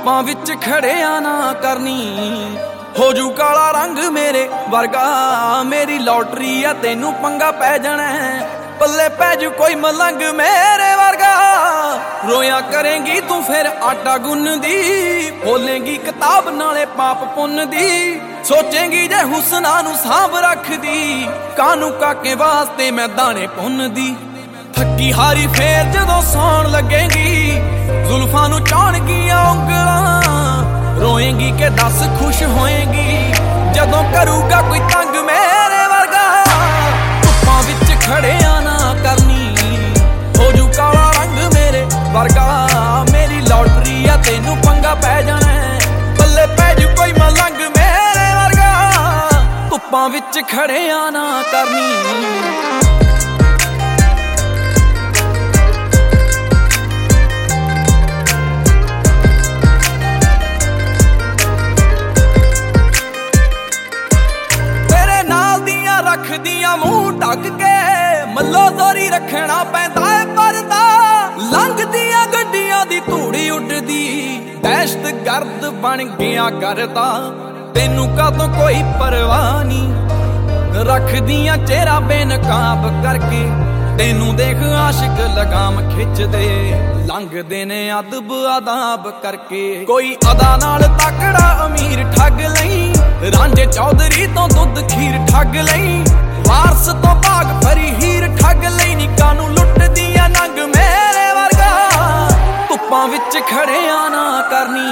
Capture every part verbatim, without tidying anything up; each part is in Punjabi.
ਧੁੱਪਾਂ ਵਿੱਚ ਖੜਿਆ ਨਾ ਕਰਨੀ, ਹੋ ਜੂ ਕਾਲਾ ਰੰਗ ਮੇਰੇ ਵਰਗਾ। ਮੇਰੀ ਲੋਟਰੀ ਆ ਤੈਨੂੰ ਪੰਗਾ ਪੈ ਜਾਣਾ, ਪੱਲੇ ਪੈ ਜੂ ਕੋਈ ਮਲੰਗ ਮੇਰੇ ਵਰਗਾ। ਰੋਇਆ ਕਰੇਂਗੀ ਤੂੰ ਫਿਰ ਆਟਾ ਗੁੰਨਦੀ, ਬੋਲੇਂਗੀ ਕਿਤਾਬ ਨਾਲੇ ਪਾਪ ਪੁੰਨ ਦੀ। ਸੋਚੇਂਗੀ ਜੇ ਹੁਸਨਾ ਨੂੰ ਸਾਂਭ ਰੱਖਦੀ, ਕਾਨੂੰ ਕਾਕੇ ਵਾਸਤੇ ਮੈਂ ਦਾਣੇ ਪੁੰਨਦੀ। ਥੱਕੀ ਹਾਰੀ ਫੇਰ ਜਦੋਂ ਸੌਣ ਲੱਗੇਗੀ, ਜ਼ੁਲਫਾਂ ਨੂੰ ਚਾਣਗੀਆਂ ਉਂਗਲਾਂ। ਰੋਏਂਗੀ ਕਿ ਦੱਸ ਖੁਸ਼ ਹੋਏਂਗੀ ਜਦੋਂ ਕਰੂਗਾ ਕੋਈ ਤੰਗ ਮੇਰੇ ਵਰਗਾ। ਧੁੱਪਾਂ ਵਿੱਚ ਖੜਿਆ ਨਾ ਕਰਨੀ, ਹੋ ਜੂ ਕਾਲਾ ਰੰਗ ਮੇਰੇ ਵਰਗਾ। ਮੇਰੀ ਲੋਟਰੀ ਆ ਤੈਨੂੰ ਪੰਗਾ ਪੈ ਜਾਣਾ, ਪੱਲੇ ਪੈ ਜੂ ਕੋਈ ਮਲੰਗ ਮੇਰੇ ਵਰਗਾ। ਧੁੱਪਾਂ ਵਿੱਚ ਖੜਿਆ ਨਾ ਕਰਨੀ। ਰੱਖਦੀਆਂ ਮੂੰਹ ਢੱਕ ਕੇ, ਮੱਲੋ ਦੋਰੀ ਰੱਖਣਾ ਪੈਂਦਾ ਏ ਪਰਦਾ। ਲੰਘਦੀਆਂ ਗੱਡੀਆਂ ਦੀ ਧੂੜੀ ਉੱਡਦੀ, ਦਹਿਸ਼ਤ ਗਰਦ ਬਣ ਗਿਆ ਕਰਦਾ। ਤੈਨੂੰ ਕਾਹਤੋਂ ਕੋਈ ਪਰਵਾਹ ਨਹੀਂ, ਰੱਖਦੀਆਂ ਚਿਹਰਾ ਬੇਨਕਾਬ ਕਰਕੇ। ਤੈਨੂੰ ਦੇਖ ਆਸ਼ਿਕ ਲਗਾਮ ਖਿੱਚਦੇ, ਲੰਘਦੇ ਨੇ ਅਦਬ ਆਦਾਬ ਕਰਕੇ। ਕੋਈ ਅਦਾ ਨਾਲ ਤਕੜਾ ਅਮੀਰ ਠੱਗ ਲਈ, ਰਾਂਝੇ ਚੌਧਰੀ ਤੋਂ ਦੁੱਧ ਖੀਰ ਠੱਗ ਲਈ। ਵਾਰਸ ਤੋਂ ਭਾਗ ਭਰੀ ਹੀਰ ਠੱਗ ਲਈ, ਨਿੱਕਾ ਨੂੰ ਲੁੱਟਦੀਆਂ ਨੰਗ ਮੇਰੇ ਵਰਗਾ। ਧੁੱਪਾਂ ਵਿੱਚ ਖੜਿਆ ਨਾ ਕਰਨੀ।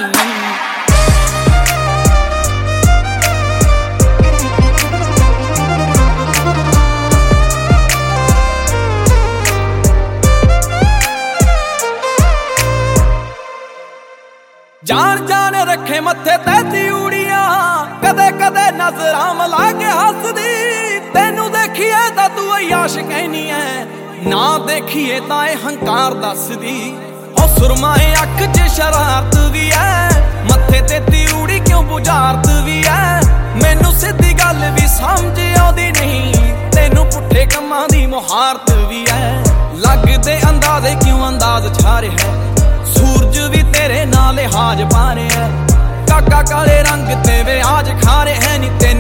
ਜਾਣ ਜਾਣ ਰੱਖੇ ਮੱਥੇ ਤੇ ਤਿਊੜੀਆਂ, ਕਦੇ ਕਦੇ ਨਜ਼ਰਾਂ ਮਿਲਾ ਕੇ ਹੱਸਦੀ। ਤੈਨੂੰ ਦੇਖੀਏ ਤਾਂ ਤੂੰ ਅਯਾਸ਼ ਕਹਿਨੀ ਐ, ਨਾ ਦੇਖੀਏ ਤਾਂ ਇਹ ਹੰਕਾਰ ਦੱਸਦੀ। ਉਹ ਸੁਰਮਾਏ ਅੱਖ 'ਚ ਸ਼ਰਾਰਤ ਵੀ ਐ, ਮੱਥੇ ਤੇ ਤਿਊੜੀ ਕਿਉਂ ਬੁਝਾਰਤ ਵੀ ਐ। ਮੈਨੂੰ ਸਿੱਧੀ ਗੱਲ ਵੀ ਸਮਝ ਆਉਂਦੀ ਨਹੀਂ, ਤੈਨੂੰ ਪੁੱਠੇ ਕੰਮਾਂ ਦੀ ਮੁਹਾਰਤ ਵੀ ਐ। ਲੱਗਦੇ ਅੰਦਾਜ਼ੇ ਕਿਉਂ ਅੰਦਾਜ਼ ਛਾ ਰਿਹਾ, ਸੂਰਜ ਵੀ ਤੇਰੇ ਨਾਲ ਲਿਹਾਜ਼ ਪਾ ਰਿਹਾ। ਕਾਕਾ ਕਾਲੇ ਰੰਗ ਤੇ ਵਿਆਜ ਖਾ ਰਿਹਾ ਨੀ ਤੈਨੂੰ